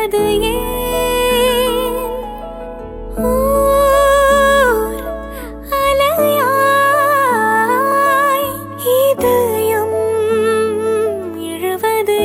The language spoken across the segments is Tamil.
எழுவது ஏன்? ஓர் அலையாய் இதயம் எழுவது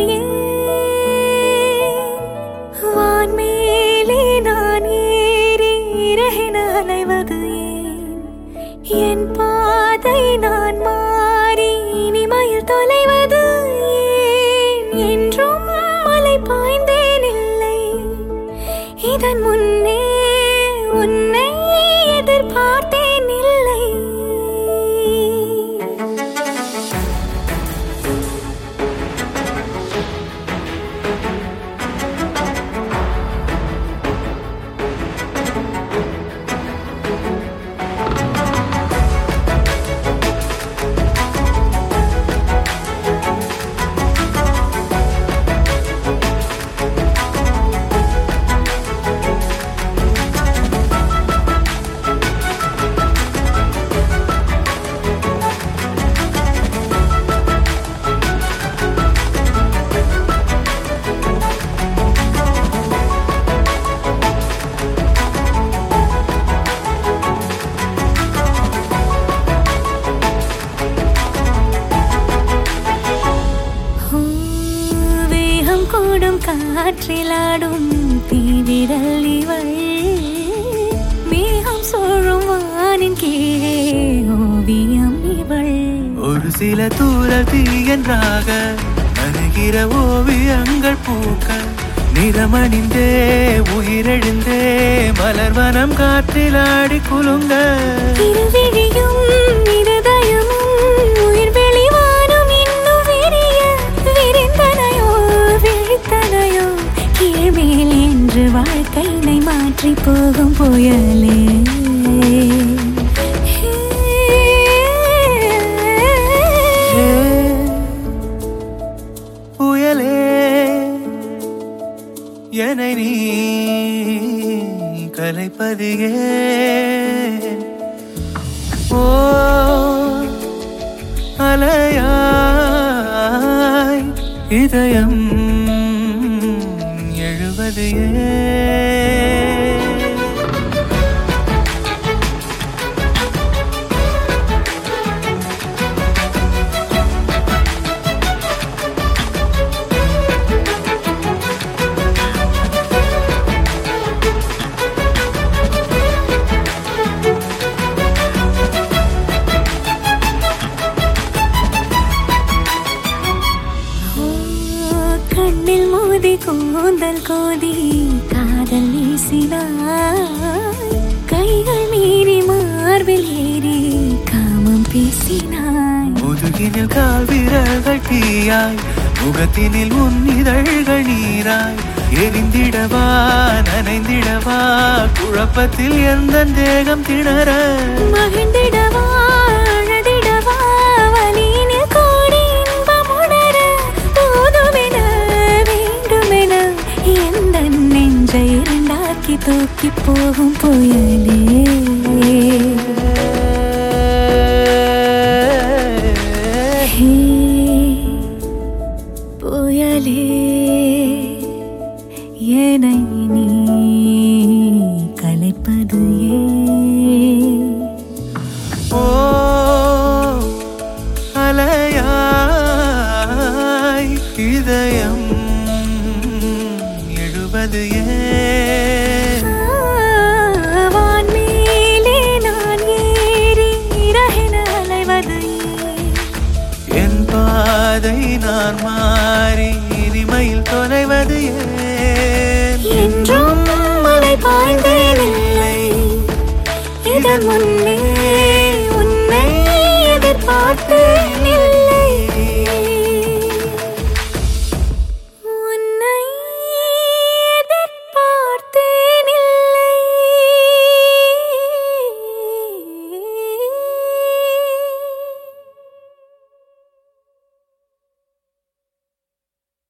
ஏன்? வான்மேலே நான் ஏறி இறகின அலைவது ஏன்? என் பாதை நான் மாறி இனிமையில் தொலைவது ஏன்? என்றும் மலை பாய்ந்தேன் இல்லை, இதன் முன்னே உன்னை எதிர்பார்த்தேன் இல்லை. கூடும் காற்றிலாடும் தீவிரல் இவள், மேகம் சோழும் வானின் கீழே ஓவியம் இவள். ஒரு சில தூரல் தீயன்றாக நனைகிற ஓவியங்கள் பூக்க, நிறமணிந்தே உயிரெழுந்தே மலர்வனம் காற்றிலாடி குலுங்க. இருவிழியும் இருதயமும் உயிர் வெளிவானும் இன்னும் விரிய விரிந்தனையோ விழித்தனையோ கீழ்மேல் என்று வாழ்க்கையை மாற்றி போகும் புயலே. புயலே என்னை நீ கலைப்பது ஏன்? ஓ அலையாய் இதயம் எழுவது ஏன்? கண்ணில் மோதி கூந்தல் கோதி காதல் வீசினாய், கைகள் மீறி மார்பில் ஏறி காமம் பேசினாய். முதுகினில் கால் விரல்கள் தீயாய், முகத்தினில் முன்னிதழ்கள் நீராய், எரிந்திடவா நனைந்திடவா குழப்பத்தில் எந்த தேகம் திணற, மகிழ்ந்திடவா அழதிடவா வலியினில் கோடி இன்பம் உணர, போதுமென வேண்டுமென எந்த நெஞ்சை இரண்டாக்கி தூக்கி போகும் புயலே. புயலே என்னை நீ கலைப்பது ஏன்? ஓ அலையாய் இதயம் எழுவது ஏன்? வான்மேலே நான் ஏறி இறகின அலைவது ஏன்? என் பாதை நான் மாறி இனிமையில் தொலைவது ஏன்? என்றும் மலை பாய்ந்தேன் இல்லை, இதன் முன்னே